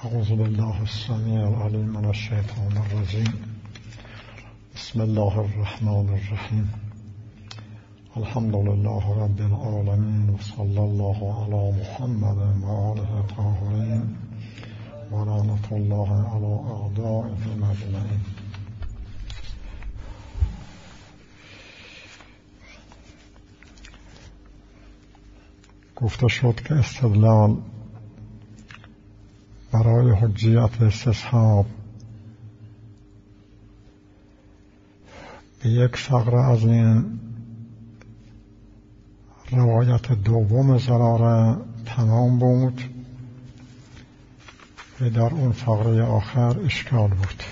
اعوذ بالله السمیع العلیم من الشیطان الرجیم. بسم الله الرحمن الرحیم. الحمد لله رب العالمین و صلی الله علی محمد و آله الطاهرین و لعنة الله علی اعدائهم اجمعین. گفته شد که استدلال برای حجیت استصحاب به یک فقره از این روایت دوم زراره تمام بود و در اون فقره آخر اشکال بود.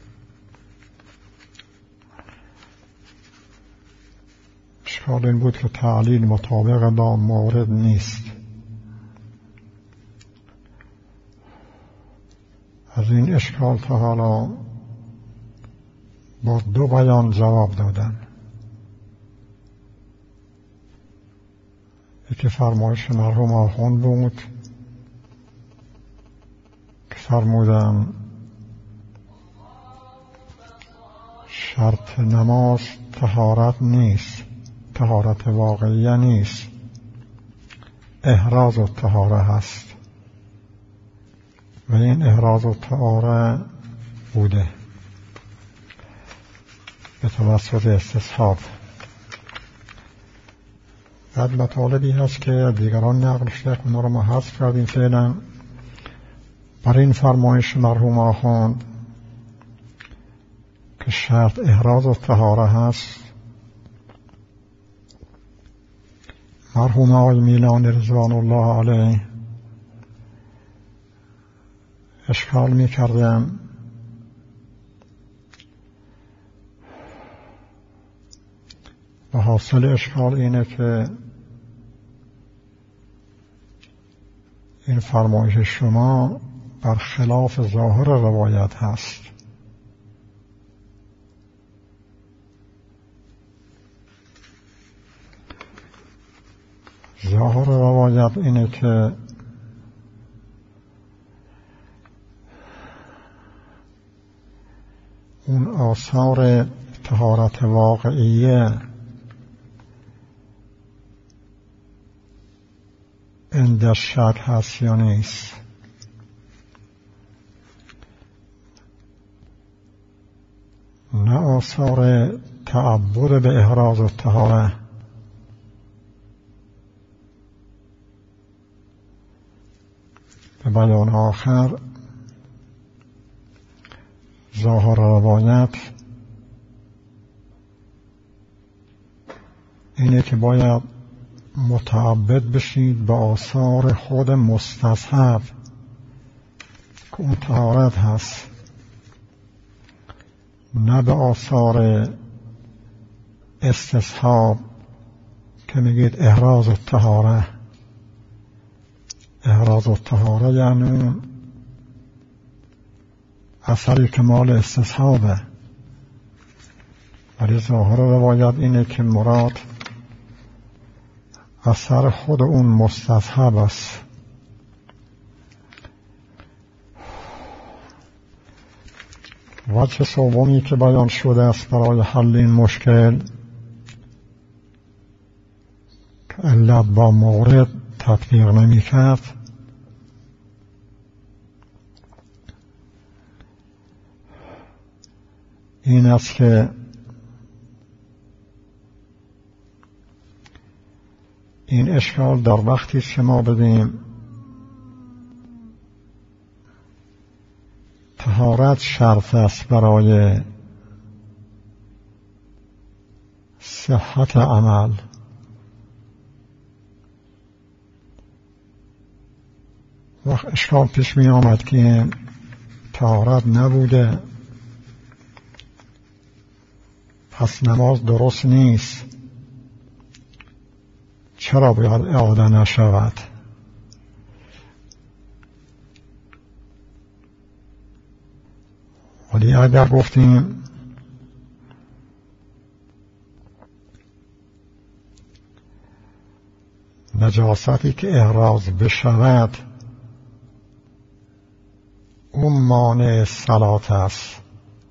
اشکال این بود که تعلیل مطابق با مورد نیست. از این اشکال تا حالا با دو بیان جواب دادن. یکی فرمایش مرحوم آخوند بود که فرمودن شرط نماز طهارت نیست، طهارت واقعیه نیست، احراز الطهاره هست و این احراز الطهاره بوده به توسط استصحاب. بعد مطالبی هست که دیگران نقل شده، اونا رو ما حذف کردیم فعلا. برای این فرمایش مرحوم آخوند که شرط احراز الطهاره هست، مرحوم آقای میلانی رضوان الله علیه اشکال می کردم و حاصل اشکال اینه که این فرمایش شما برخلاف ظاهر روایت هست. ظاهر روایت اینه که اون آثار طهارت واقعیه عند شک هست یا نیست. نه آثار تعبد به احراز الطهاره. به بیان آخر ظاهر روایت اینه که باید متعبد بشید به آثار خود مستصحب که اون طهارت هست، نه به آثار استصحاب که میگید احراز الطهاره. احراز الطهاره یعنی اثری که مال استصحابه، ولی ظاهر روایت اینه که مراد اثر خود اون مستصحب است. وجه سومی که بیان شده است برای حل این مشکل که علت با مورد تطبیق نمی کرد، این است که این اشکال در وقتی که ما بدیم طهارت شرط است برای صحت عمل، وقت اشکال پیش می آمد که طهارت نبوده پس نماز درست نیست، چرا باید اعاده نشود؟ ولی اگر گفتیم نجاستی که احراز بشود اون مانع صلات است.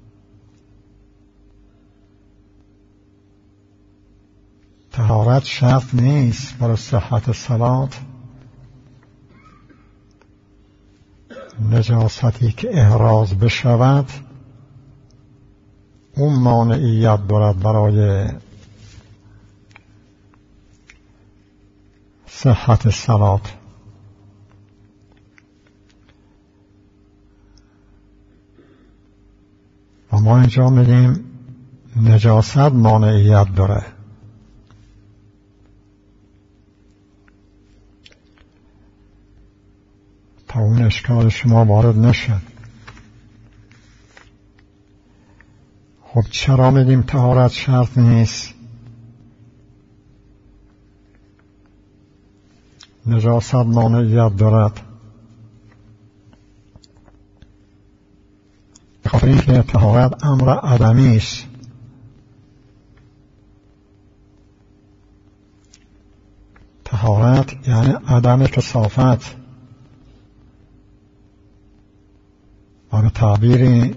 طهارت شرط نیست برای صحت صلات. نجاستی که احراز بشود اون مانعیت دارد برای صحت صلات. و ما اینجا میگیم نجاست مانعیت داره. تا اون اشکال شما وارد نشه. خب چرا میگیم طهارت شرط نیست؟ نجاست مانعیت دارد. بخاطر اینکه طهارت امر عدمی است. طهارت یعنی عدم کثافت. و به تعبیری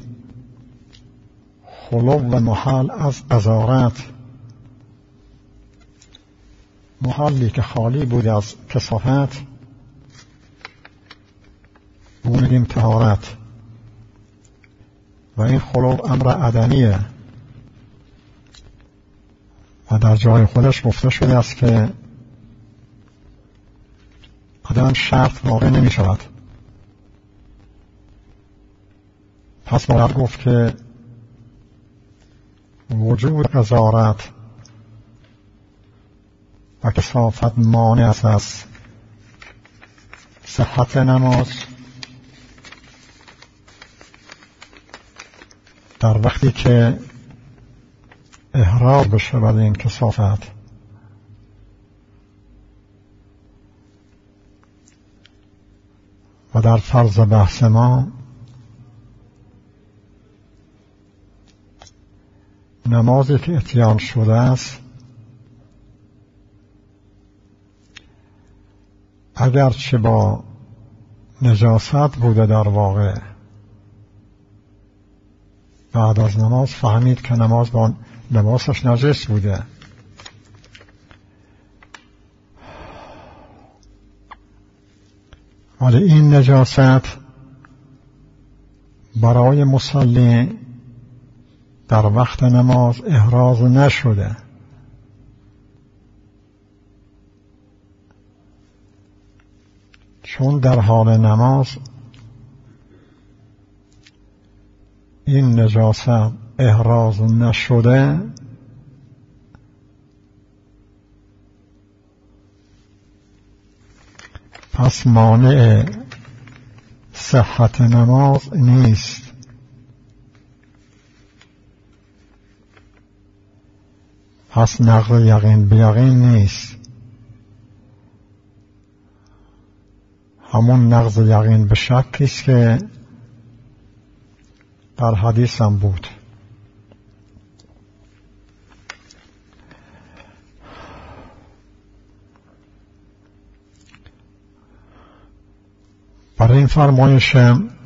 خلو و محال از قذارت، محالی که خالی بود از کثافت، اون میگیم طهارت. و این خلو امر عدمیه و در جای خودش گفته شده است که عدم شرط واقع نمی شود. پس باید گفت که وجود قذارت و کثافت مانع است از صحت نماز در وقتی که احراز بشود این کثافت. و در فرض بحث ما نمازی که اتیان شده است اگرچه با نجاست بوده، در واقع بعد از نماز فهمید که نماز با لباسش نجس بوده. ولی این نجاست برای مصلی در وقت نماز احراز نشده. چون در حال نماز این نجاست احراز نشده، پس مانع صحت نماز نیست. پس نقض یقین به یقین نیست. همون نقض یقین به شکی است که در حدیث هم بود. برای این فرمایش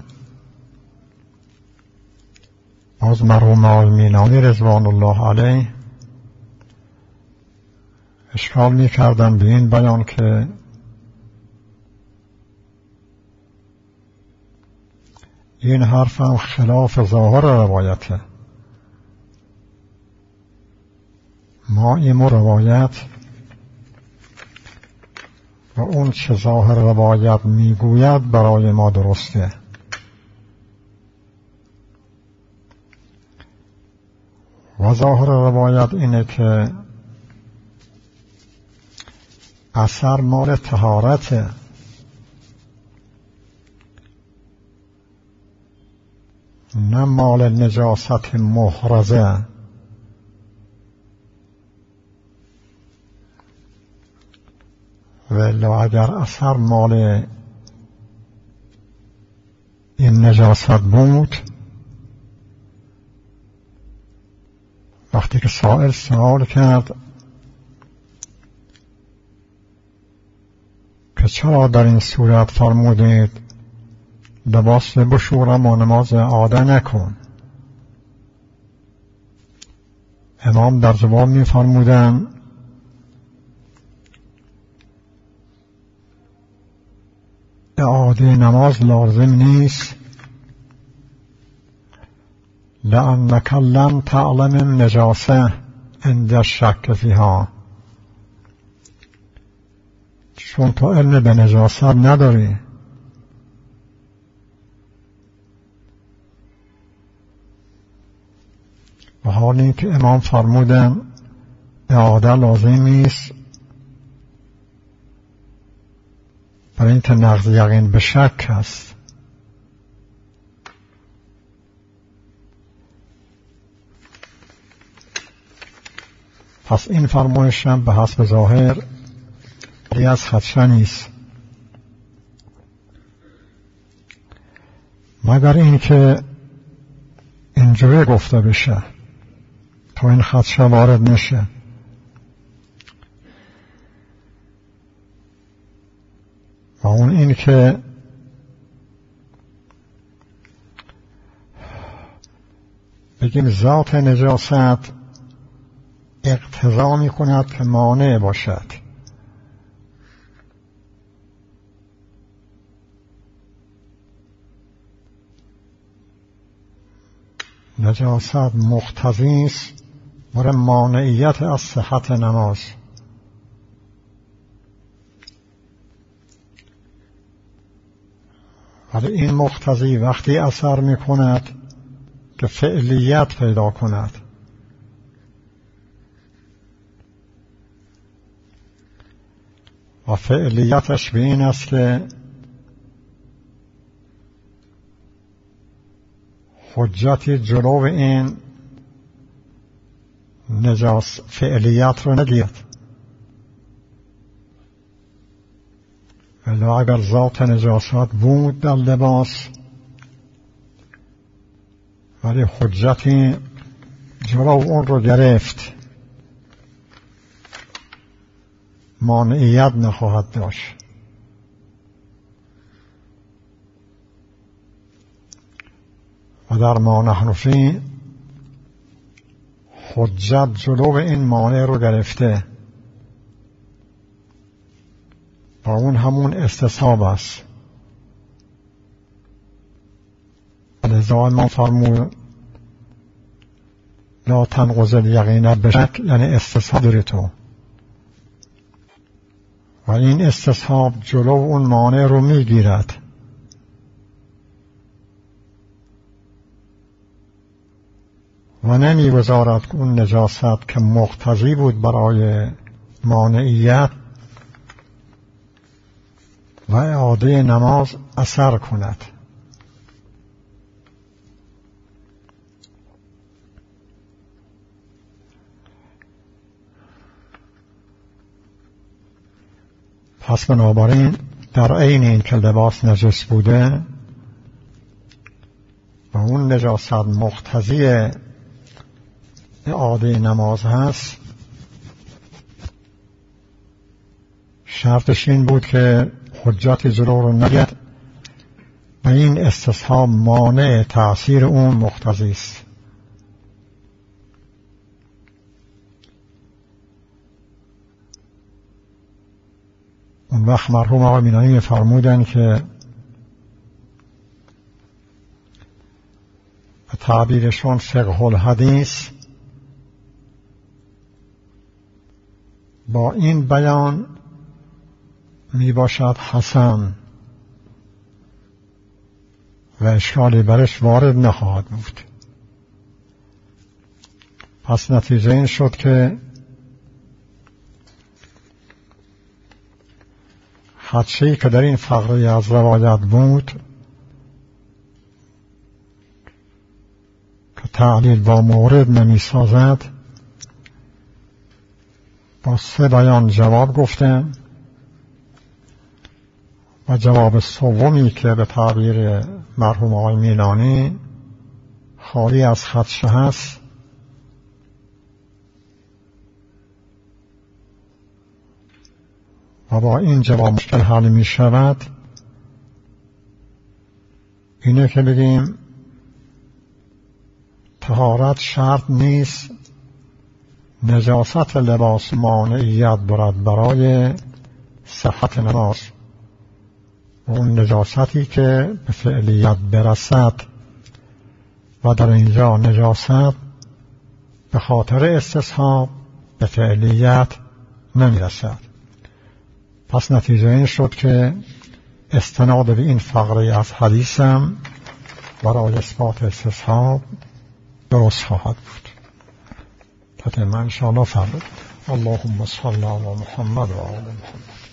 باز مرحوم آقای مینانی رضوان الله علیه اشکال می کردن به این بیان که این حرف هم خلاف ظاهر روایته. ما این روایت و اون چه ظاهر روایت میگوید برای ما درسته. و ظاهر روایت اینه که اثر مال طهارته، نه مال نجاست محرزه. ولی اگر اثر مال این نجاست بود، وقتی که سائل سوال کرد که چرا در این صورت فرمودید لباس بشورم و نماز عاده نکن. امام در جواب می فرمودن اعاده نماز لازم نیست، لأنك لم تعلم النجاسة عند الشك فيها، چون تو علم به نجاست نداری. و حال این که امام فرمودن اعاده لازم نیست برای این که نقض یقین به شک است. پس این فرمایش هم به حسب ظاهر از خدشه نیست، مگر این که اینجوری گفته بشه تا این خدشه وارد نشه. و اون این که بگیم ذات نجاست اقتضا می کند که مانع باشد. نجاست مقتضی است برای مانعیت از صحت نماز. ولی این مقتضی وقتی اثر می کند که فعلیت پیدا کند. و فعلیتش به این است که حجتی جلو این نجاست فعلیت رو نگیرد. ولی اگر ذات نجاست بود در لباس ولی حجتی جلو اون رو گرفت، مانعیت نخواهد داشت. و در ما نحن فی حجت جلو این مانع رو گرفته و اون همون استصحاب است. لذا ما فرمود لا تنقض الیقین بشک، یعنی استصحاب داری تو، و این استصحاب جلو اون مانع رو میگیرد. و نمیگذارد اون نجاست که مقتضی بود برای مانعیت و اعاده نماز اثر کند. پس بنابراین در عین این که لباس نجس بوده و اون نجاست مقتضی اعاده نماز هست، شرطش این بود که حجت جلو رو نگرد و این استصحاب مانع تأثیر اون مقتضی است. اون وقت مرحوم آقای مینایی فرمودن که به تعبیرشون فقه الحدیث با این بیان می باشد حسن و اشکالی برش وارد نخواهد بود. پس نتیجه این شد که خدشه‌ای که در این فقره از روایت بود که تعلیل با مورد نمی سازد، با 3 بیان جواب گفتم و جواب سومی که به تعبیر مرحوم آقای میلانی خالی از خدشه هست و با این جواب مشکل حل می شود اینه که بگیم طهارت شرط نیست نجاست لباس مانعیت برد برای صحت نماز. اون نجاستی که به فعلیت برسد و در اینجا نجاست به خاطر استصحاب به فعلیت نمیرسد. پس نتیجه این شد که استناد به این فقره از حدیثم برای اثبات استصحاب درست خواهد بود. تتمه انشاءالله فرمود. اللهم صل علی محمد و آل محمد.